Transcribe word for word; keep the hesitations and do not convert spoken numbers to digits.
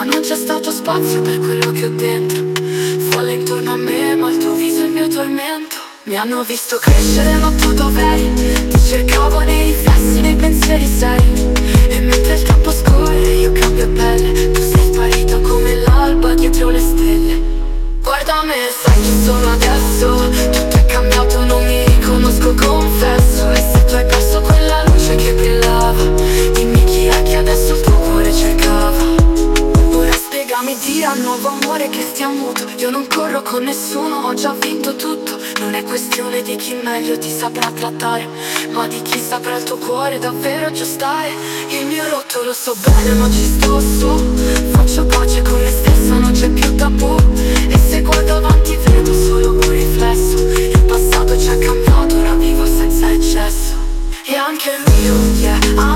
ma non c'è stato spazio per quello che ho dentro. Folle intorno a me, ma il tuo viso è il mio tormento. Mi hanno visto crescere ma tu dov'eri? Ti cercavo nei riflessi, nei pensieri seri. E mentre il tempo scorre io cambio pelle, tu sei sparita come l'alba dietro le stelle. Guarda me, sai chi sono adesso? Tutto è cambiato, non mi riconosco, confesso. E se tu hai perso quella luce che brillava, dimmi chi è che adesso il tuo cuore cercava. Ora spiegami di al nuovo amore che stia muto. Io non corro con nessuno, ho già vinto tutto. Non è questione di chi meglio ti saprà trattare, ma di chi saprà il tuo cuore davvero aggiustare. Il mio rotto lo so bene ma ci sto su. Faccio pace con me stessa, non c'è più tabù. E se guardo avanti vedo solo un riflesso. Il passato ci ha cambiato, ora vivo senza eccesso. E anche il mio, yeah,